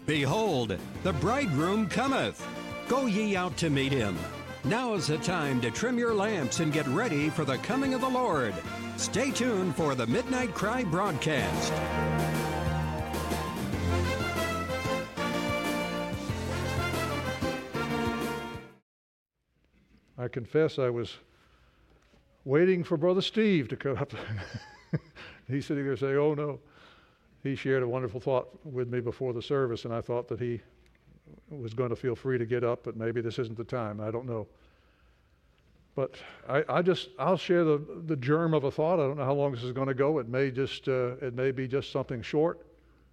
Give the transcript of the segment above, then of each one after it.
Behold, the bridegroom cometh. Go ye out to meet him. Now is the time to trim your lamps and get ready for the coming of the Lord. Stay tuned for the Midnight Cry broadcast. I confess I was waiting for Brother Steve to come up. He's sitting there saying, oh no. He shared a wonderful thought with me before the service, and I thought that he was going to feel free to get up, but maybe this isn't the time. I don't know. But I'll share the germ of a thought. I don't know how long this is going to go. It may be just something short.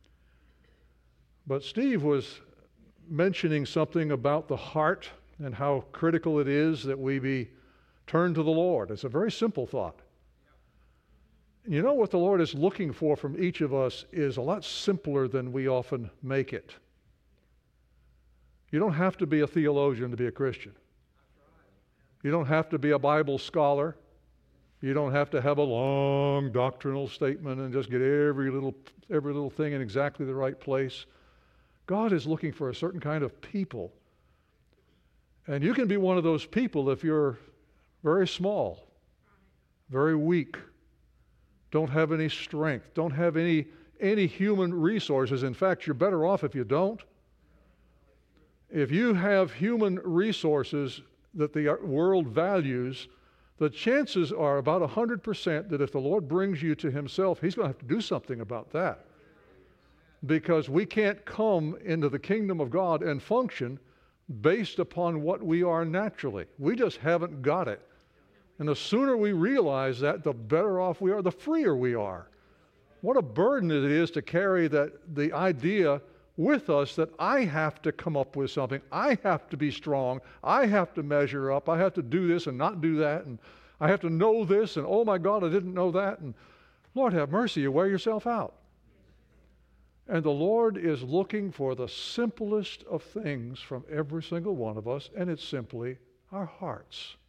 But Steve was mentioning something about the heart and how critical it is that we be turned to the Lord. It's a very simple thought. You know what the Lord is looking for from each of us is a lot simpler than we often make it. You don't have to be a theologian to be a Christian. You don't have to be a Bible scholar. You don't have to have a long doctrinal statement and just get every little thing in exactly the right place. God is looking for a certain kind of people. And you can be one of those people if you're very small, very weak, don't have any strength, don't have any human resources. In fact, you're better off if you don't. If you have human resources that the world values, the chances are about 100% that if the Lord brings you to Himself, He's going to have to do something about that. Because we can't come into the kingdom of God and function based upon what we are naturally. We just haven't got it. And the sooner we realize that, the better off we are, the freer we are. What a burden it is to carry the idea with us that I have to come up with something. I have to be strong. I have to measure up. I have to do this and not do that. And I have to know this. And oh my God, I didn't know that. And Lord have mercy, you wear yourself out. And the Lord is looking for the simplest of things from every single one of us, and it's simply our hearts.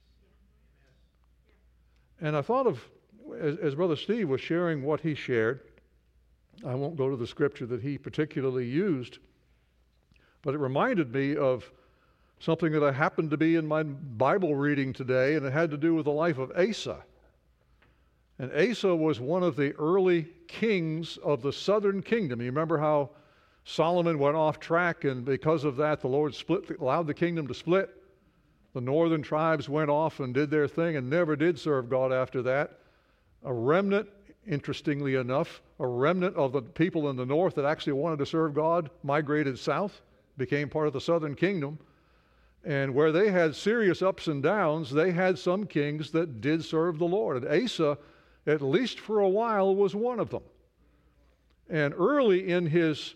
And I thought of, as Brother Steve was sharing what he shared, I won't go to the scripture that he particularly used, but it reminded me of something that I happened to be in my Bible reading today, and it had to do with the life of Asa. And Asa was one of the early kings of the southern kingdom. You remember how Solomon went off track, and because of that, the Lord allowed the kingdom to split. The northern tribes went off and did their thing and never did serve God after that. A remnant, interestingly enough, a remnant of the people in the north that actually wanted to serve God migrated south, became part of the southern kingdom. And where they had serious ups and downs, they had some kings that did serve the Lord. And Asa, at least for a while, was one of them. And early in his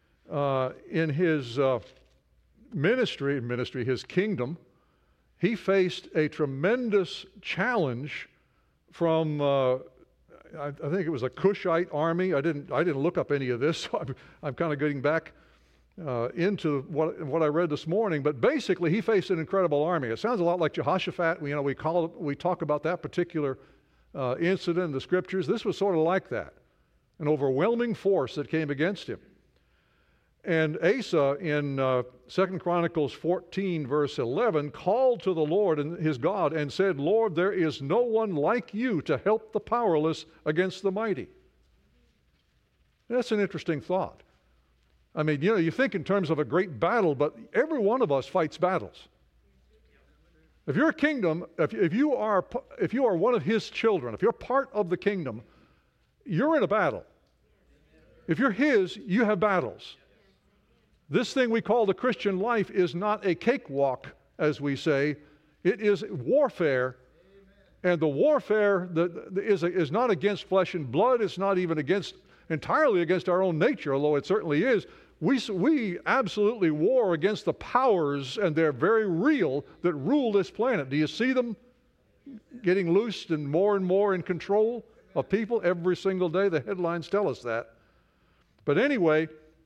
ministry, his kingdom, he faced a tremendous challenge from, I think it was a Cushite army. I didn't look up any of this, so I'm kind of getting back into what I read this morning. But basically, he faced an incredible army. It sounds a lot like Jehoshaphat. We talk about that particular incident in the scriptures. This was sort of like that, an overwhelming force that came against him. And Asa in 2 Chronicles 14 verse 11 called to the Lord and his God and said, Lord, there is no one like you to help the powerless against the mighty. That's an interesting thought. I mean, you think in terms of a great battle, but every one of us fights battles. If you're a kingdom, if you are one of His children, if you're part of the kingdom, you're in a battle. If you're His, you have battles. This thing we call the Christian life is not a cakewalk, as we say. It is warfare. And the warfare is not against flesh and blood. It's not even entirely against our own nature, although it certainly is. We absolutely war against the powers, and they're very real, that rule this planet. Do you see them getting loosed and more in control of people every single day? The headlines tell us that. But anyway,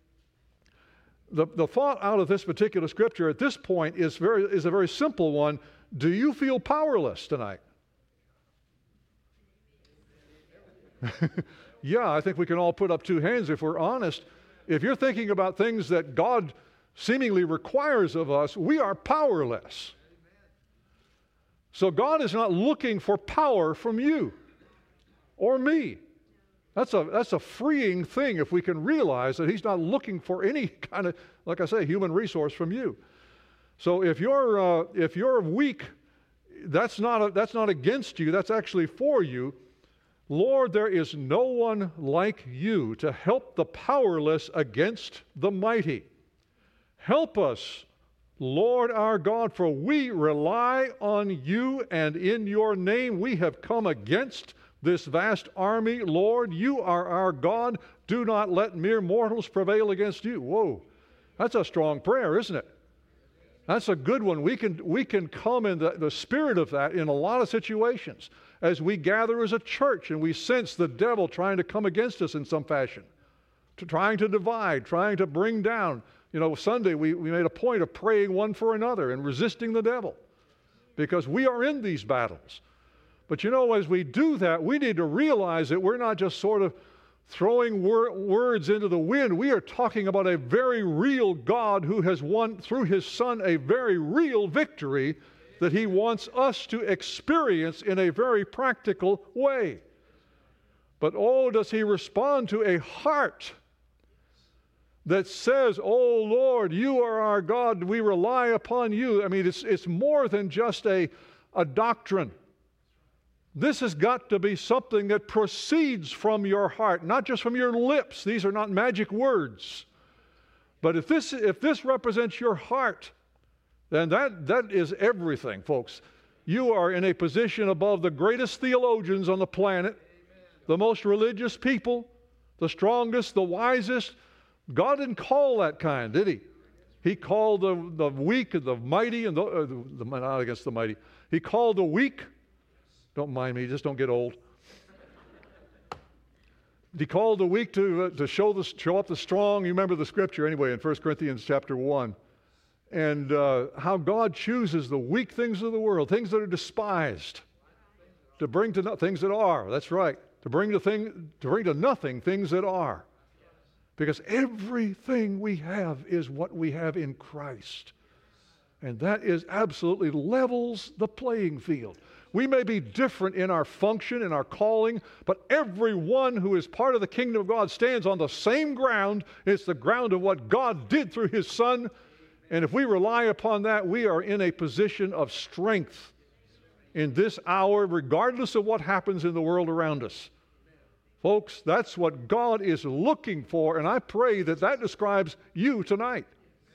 the thought out of this particular scripture at this point is a very simple one. Do you feel powerless tonight? Yeah, I think we can all put up two hands if we're honest. if you're thinking about things that God seemingly requires of us, we are powerless. So God is not looking for power from you or me. That's a freeing thing if we can realize that He's not looking for any kind of, like I say, human resource from you. So if you're weak, that's not against you. That's actually for you. Lord, there is no one like you to help the powerless against the mighty. Help us, Lord our God, for we rely on you, and in your name we have come against this vast army. Lord, you are our God. Do not let mere mortals prevail against you. Whoa, that's a strong prayer, isn't it? That's a good one. We can come in the spirit of that in a lot of situations as we gather as a church and we sense the devil trying to come against us in some fashion, trying to divide, trying to bring down. You know, Sunday we made a point of praying one for another and resisting the devil because we are in these battles. But you know, as we do that, we need to realize that we're not just sort of throwing words into the wind. We are talking about a very real God who has won through His Son a very real victory that He wants us to experience in a very practical way. But oh, does He respond to a heart that says, oh Lord, you are our God, we rely upon you. I mean, it's more than just a doctrine. This has got to be something that proceeds from your heart, not just from your lips. These are not magic words. But if this represents your heart, then that is everything, folks. You are in a position above the greatest theologians on the planet, the most religious people, the strongest, the wisest. God didn't call that kind, did He? He called the weak and the mighty, and not against the mighty. He called the weak. Don't mind me, just don't get old. He called the weak to show up the strong. You remember the scripture anyway in 1 Corinthians chapter 1. And how God chooses the weak things of the world, things that are despised, to bring to things that are. That's right. To bring to nothing things that are. Because everything we have is what we have in Christ. And that is absolutely levels the playing field. We may be different in our function, in our calling, but everyone who is part of the kingdom of God stands on the same ground. It's the ground of what God did through His Son. And if we rely upon that, we are in a position of strength in this hour, regardless of what happens in the world around us. Folks, that's what God is looking for, and I pray that describes you tonight.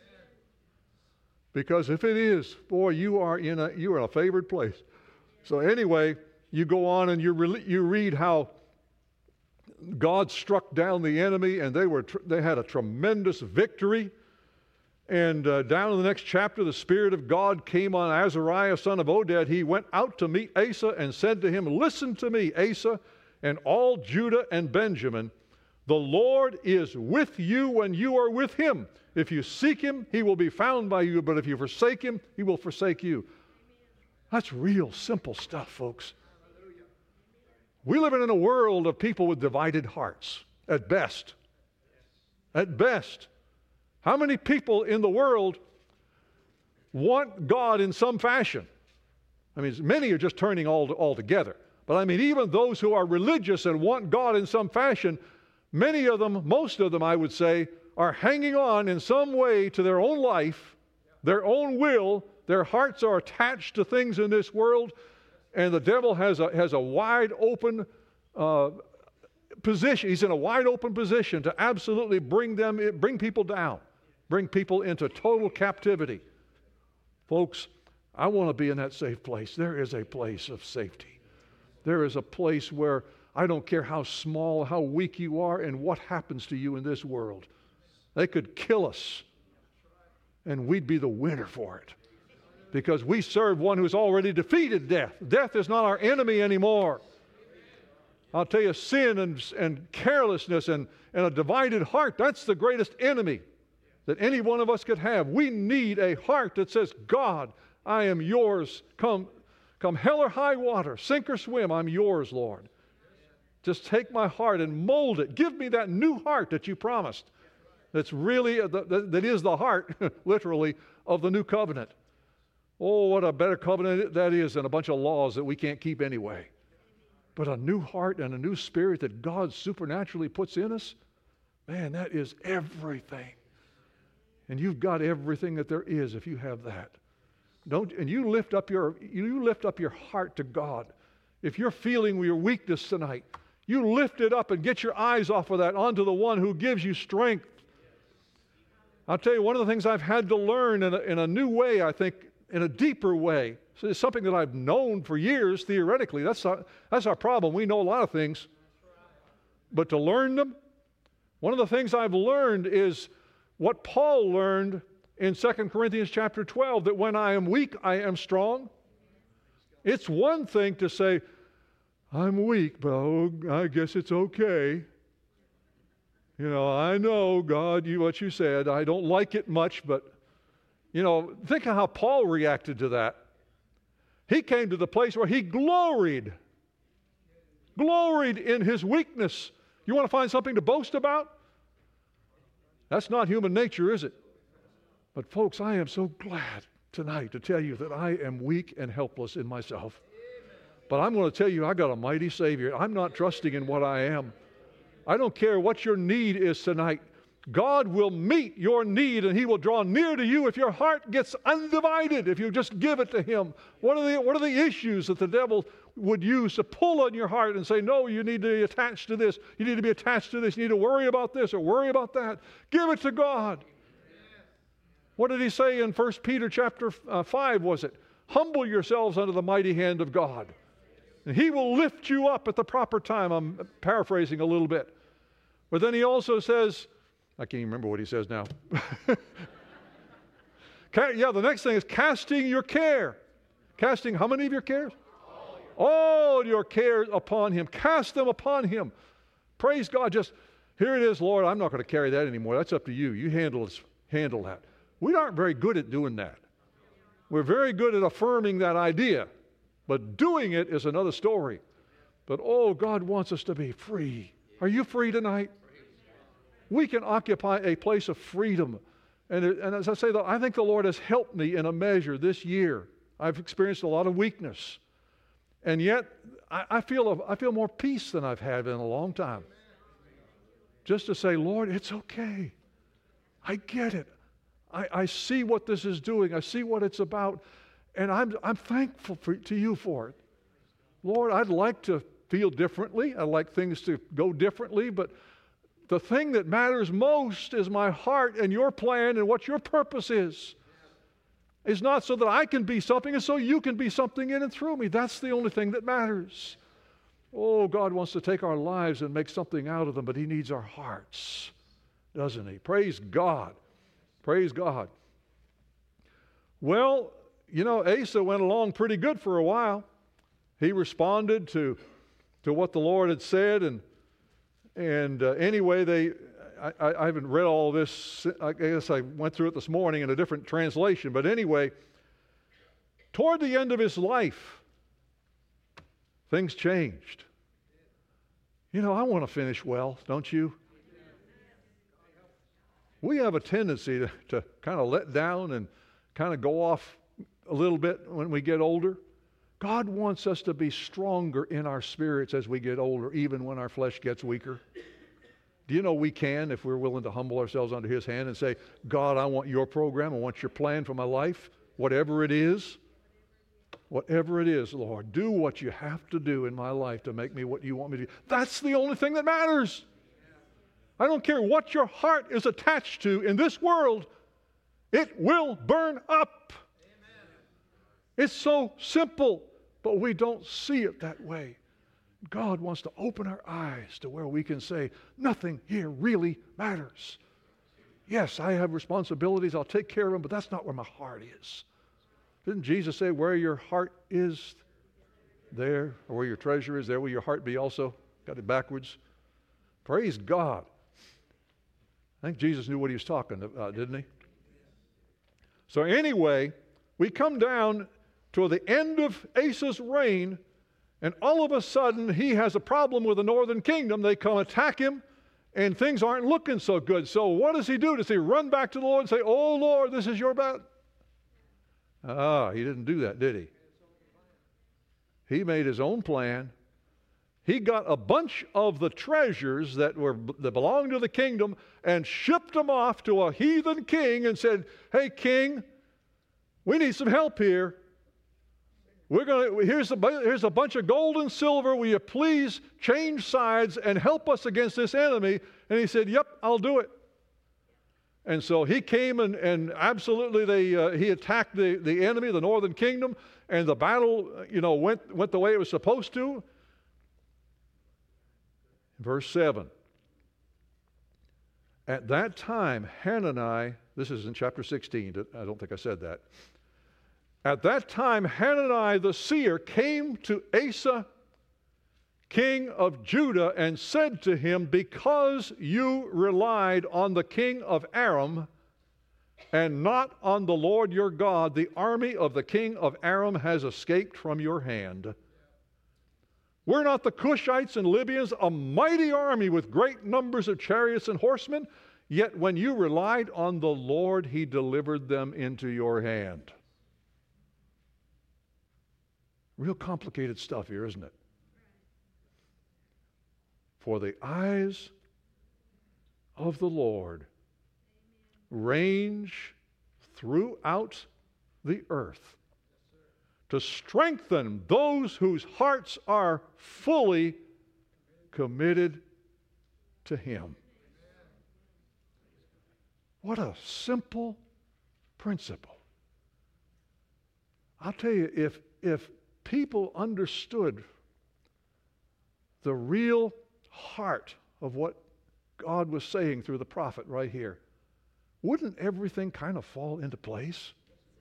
Because if it is, boy, you are in a favored place. So anyway, you go on and you read how God struck down the enemy, and they had a tremendous victory. And down in the next chapter, the Spirit of God came on Azariah, son of Oded. He went out to meet Asa and said to him, listen to me, Asa, and all Judah and Benjamin. The Lord is with you when you are with Him. If you seek Him, He will be found by you. But if you forsake Him, He will forsake you. That's real simple stuff, folks. We live in a world of people with divided hearts, at best. At best. How many people in the world want God in some fashion? I mean, many are just turning altogether. But I mean, even those who are religious and want God in some fashion, many of them, most of them, I would say, are hanging on in some way to their own life, their own will. Their hearts are attached to things in this world, and the devil has a wide open position. He's in a wide open position to absolutely bring people down, bring people into total captivity. Folks, I want to be in that safe place. There is a place of safety. There is a place where I don't care how small, how weak you are, and what happens to you in this world. They could kill us, and we'd be the winner for it. Because we serve one who's already defeated death. Death is not our enemy anymore. I'll tell you, sin and carelessness and a divided heart, that's the greatest enemy that any one of us could have. We need a heart that says, God, I am yours. Come hell or high water, sink or swim, I'm yours, Lord. Just take my heart and mold it. Give me that new heart that you promised. That's really, that is the heart, literally, of the new covenant. Oh, what a better covenant that is than a bunch of laws that we can't keep anyway. But a new heart and a new spirit that God supernaturally puts in us, man, that is everything. And you've got everything that there is if you have that. And you lift up your heart to God. If you're feeling your weakness tonight, you lift it up and get your eyes off of that onto the one who gives you strength. I'll tell you, one of the things I've had to learn in a new way, I think, in a deeper way. So it's something that I've known for years theoretically. That's our problem. We know a lot of things. But to learn them, one of the things I've learned is what Paul learned in 2 Corinthians chapter 12, that when I am weak, I am strong. It's one thing to say, I'm weak, but I guess it's okay. You know, I know, God, what you said. I don't like it much, but, you know, think of how Paul reacted to that. He came to the place where he gloried in his weakness. You want to find something to boast about? That's not human nature, is it? But folks, I am so glad tonight to tell you that I am weak and helpless in myself. But I'm going to tell you, I got a mighty Savior. I'm not trusting in what I am. I don't care what your need is tonight. God will meet your need, and He will draw near to you if your heart gets undivided, if you just give it to Him. What are the issues that the devil would use to pull on your heart and say, no, you need to be attached to this, you need to be attached to this, you need to worry about this or worry about that. Give it to God. What did He say in 1 Peter chapter 5, was it? Humble yourselves under the mighty hand of God, and He will lift you up at the proper time. I'm paraphrasing a little bit. But then He also says, I can't even remember what He says now. The next thing is casting your care. Casting how many of your cares? All your cares upon Him. Cast them upon Him. Praise God. Just, here it is, Lord, I'm not going to carry that anymore. That's up to you. You handle that. We aren't very good at doing that. We're very good at affirming that idea. But doing it is another story. But oh, God wants us to be free. Are you free tonight? We can occupy a place of freedom. And as I say, I think the Lord has helped me in a measure this year. I've experienced a lot of weakness. And yet, I feel more peace than I've had in a long time. Just to say, Lord, it's okay. I get it. I see what this is doing. I see what it's about. And I'm thankful to you for it. Lord, I'd like to feel differently. I'd like things to go differently, but the thing that matters most is my heart and your plan and what your purpose is. It's not so that I can be something, it's so you can be something in and through me. That's the only thing that matters. Oh, God wants to take our lives and make something out of them, but He needs our hearts, doesn't He? Praise God. Praise God. Well, you know, Asa went along pretty good for a while. He responded to what the Lord had said, and anyway, I haven't read all this. I guess I went through it this morning in a different translation. But anyway, toward the end of his life, things changed. You know, I want to finish well, don't you? We have a tendency to kind of let down and kind of go off a little bit when we get older. God wants us to be stronger in our spirits as we get older, even when our flesh gets weaker. Do you know we can, if we're willing to humble ourselves under His hand and say, God, I want your program, I want your plan for my life, whatever it is. Whatever it is, Lord, do what you have to do in my life to make me what you want me to do. That's the only thing that matters. I don't care what your heart is attached to in this world, it will burn up. It's so simple, but we don't see it that way. God wants to open our eyes to where we can say, nothing here really matters. Yes, I have responsibilities, I'll take care of them, but that's not where my heart is. Didn't Jesus say, where your heart is, there, or where your treasure is, there will your heart be also? Got it backwards. Praise God. I think Jesus knew what He was talking about, didn't He? So anyway, we come down to the end of Asa's reign, and all of a sudden he has a problem with the northern kingdom. They come attack him, and things aren't looking so good. So what does he do? Does he run back to the Lord and say, "Oh, Lord, this is your battle"? He didn't do that, did he? He made his own plan. He got a bunch of the treasures that belonged to the kingdom and shipped them off to a heathen king and said, "Hey, king, we need some help here. Here's a bunch of gold and silver. Will you please change sides and help us against this enemy?" And he said, "Yep, I'll do it." And so he came and absolutely he attacked the enemy, the northern kingdom, and the battle, went the way it was supposed to. Verse 7. At that time, Hanani, this is in chapter 16, I don't think I said that. At that time, Hanani the seer came to Asa, king of Judah, and said to him, "Because you relied on the king of Aram and not on the Lord your God, the army of the king of Aram has escaped from your hand. Were not the Cushites and Libyans a mighty army with great numbers of chariots and horsemen? Yet when you relied on the Lord, he delivered them into your hand." Real complicated stuff here, isn't it? For the eyes of the Lord range throughout the earth to strengthen those whose hearts are fully committed to him. What a simple principle. I'll tell you, if people understood the real heart of what God was saying through the prophet right here, wouldn't everything kind of fall into place?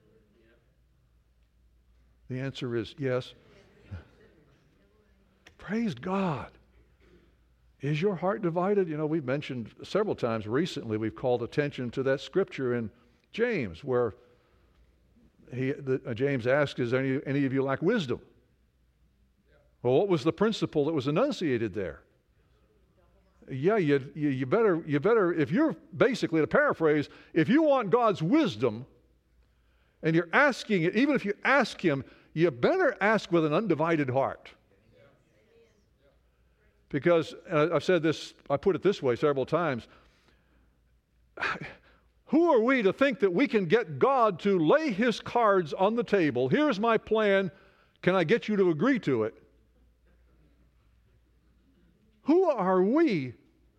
The answer is yes. Praise God. Is your heart divided? We've mentioned several times recently, we've called attention to that scripture in James where James asks, "Is any of you lack wisdom?" Well, what was the principle that was enunciated there? Yeah, you better, if you're basically, to paraphrase, if you want God's wisdom and you're asking it, even if you ask him, you better ask with an undivided heart. Because, I've said this, I put it this way several times, who are we to think that we can get God to lay his cards on the table? Here's my plan. Can I get you to agree to it? Who are we?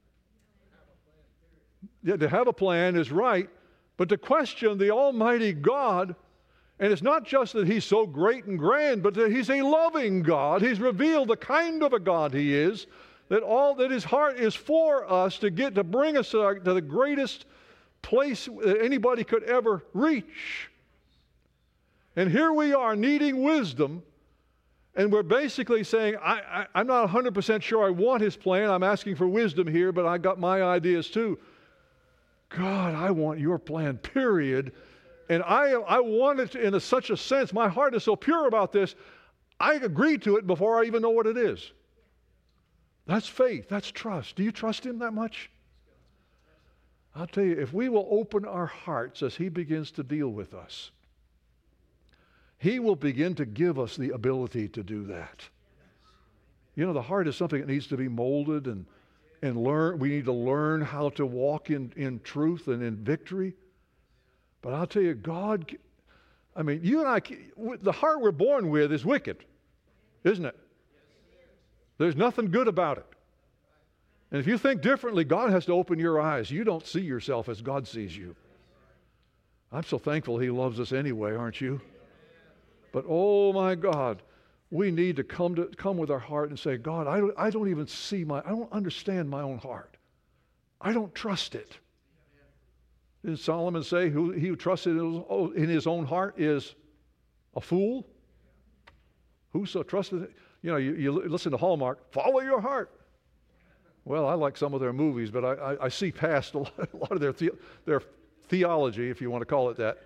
Yeah, to have a plan is right, but to question the Almighty God, and it's not just that he's so great and grand, but that he's a loving God. He's revealed the kind of a God he is, that his heart is for us to bring us to the greatest place that anybody could ever reach. And here we are needing wisdom, and we're basically saying, I'm not 100% sure I want his plan. I'm asking for wisdom here, but I got my ideas too. God, I want your plan, period. And I want it in such a sense. My heart is so pure about this, I agree to it before I even know what it is. That's faith. That's trust. Do you trust him that much? I'll tell you, if we will open our hearts as he begins to deal with us, he will begin to give us the ability to do that. The heart is something that needs to be molded and learn. We need to learn how to walk in truth and in victory. But I'll tell you, God, you and I, the heart we're born with is wicked, isn't it? There's nothing good about it. And if you think differently, God has to open your eyes. You don't see yourself as God sees you. I'm so thankful he loves us anyway, aren't you? But oh my God, we need to come with our heart and say, God, I don't even I don't understand my own heart. I don't trust it. Did Solomon say, he who trusts in his own heart is a fool? Whoso trusted it? You listen to Hallmark, follow your heart. Well, I like some of their movies, but I see past a lot of their theology, if you want to call it that.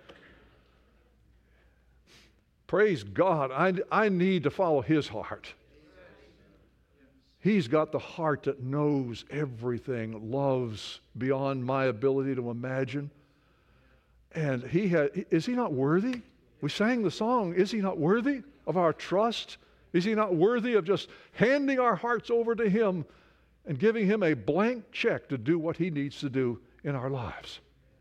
Praise God, I need to follow his heart. He's got the heart that knows everything, loves beyond my ability to imagine. And is he not worthy? We sang the song, is he not worthy of our trust? Is he not worthy of just handing our hearts over to him and giving him a blank check to do what he needs to do in our lives?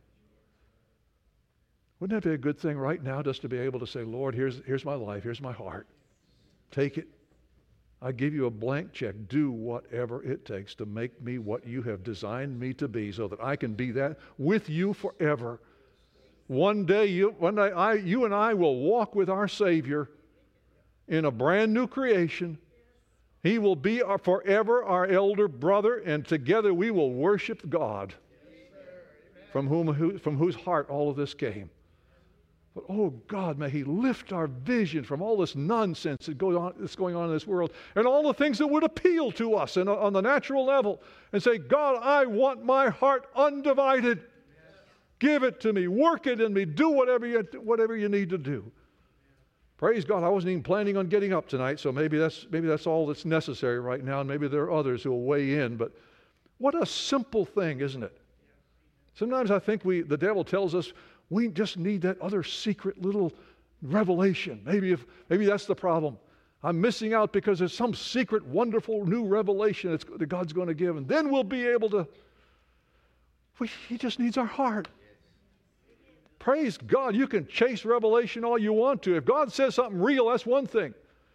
Wouldn't that be a good thing right now, just to be able to say, Lord, here's my life, here's my heart. Take it. I give you a blank check. Do whatever it takes to make me what you have designed me to be, so that I can be that with you forever. One day, you and I will walk with our Savior in a brand new creation. He will be forever our elder brother, and together we will worship God, from whose heart all of this came. But oh God, may he lift our vision from all this nonsense that's going on in this world, and all the things that would appeal to us on the natural level, and say, God, I want my heart undivided. Give it to me. Work it in me. Do whatever you need to do. Praise God. I wasn't even planning on getting up tonight, so maybe that's all that's necessary right now, and maybe there are others who will weigh in. But what a simple thing, isn't it? Sometimes I think the devil tells us we just need that other secret little revelation. Maybe that's the problem. I'm missing out because there's some secret, wonderful new revelation that God's going to give, and then we'll be able to. He just needs our heart. Praise God. You can chase revelation all you want to. If God says something real, that's one thing.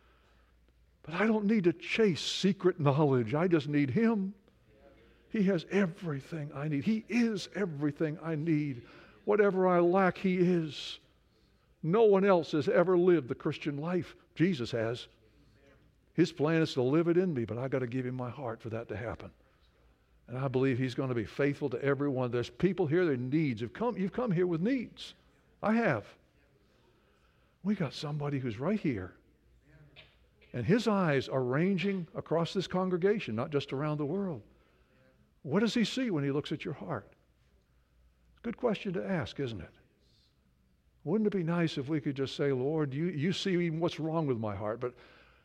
But I don't need to chase secret knowledge. I just need him. He has everything I need. He is everything I need. Whatever I lack, he is. No one else has ever lived the Christian life. Jesus has. His plan is to live it in me, but I've got to give him my heart for that to happen. And I believe he's going to be faithful to everyone. There's people here, their needs. You've come here with needs. I have. We got somebody who's right here. And his eyes are ranging across this congregation, not just around the world. What does he see when he looks at your heart? Good question to ask, isn't it? Wouldn't it be nice if we could just say, Lord, you see even what's wrong with my heart, but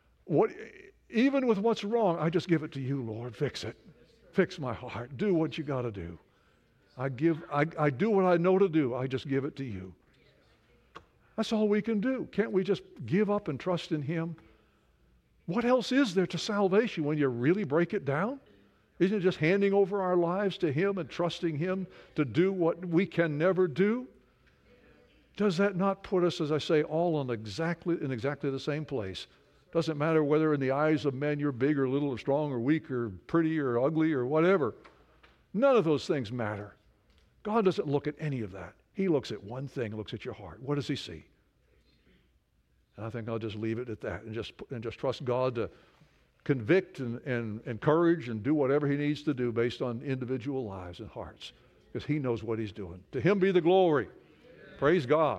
even with what's wrong, I just give it to you, Lord. Fix it. Fix my heart. Do what you got to do. I do what I know to do. I just give it to you. That's all we can do. Can't we just give up and trust in him? What else is there to salvation when you really break it down? Isn't it just handing over our lives to him and trusting him to do what we can never do? Does that not put us, as I say, all in exactly the same place? Doesn't matter whether in the eyes of men you're big or little or strong or weak or pretty or ugly or whatever. None of those things matter. God doesn't look at any of that. He looks at one thing. He looks at your heart. What does he see? And I think I'll just leave it at that and just trust God to convict and encourage and do whatever he needs to do based on individual lives and hearts, because he knows what he's doing. To him be the glory. Praise God.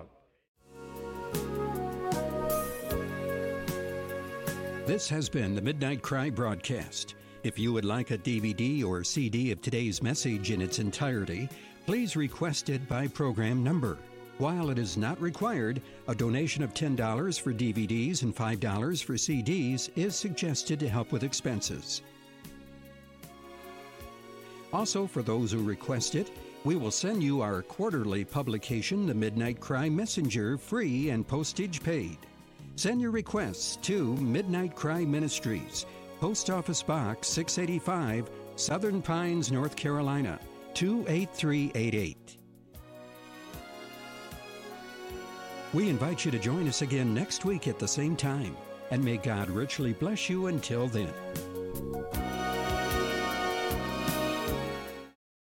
This has been the Midnight Cry broadcast. If you would like a DVD or CD of today's message in its entirety, please request it by program number. While it is not required, a donation of $10 for DVDs and $5 for CDs is suggested to help with expenses. Also, for those who request it, we will send you our quarterly publication, The Midnight Cry Messenger, free and postage paid. Send your requests to Midnight Cry Ministries, Post Office Box 685, Southern Pines, North Carolina, 28388. We invite you to join us again next week at the same time, and may God richly bless you until then.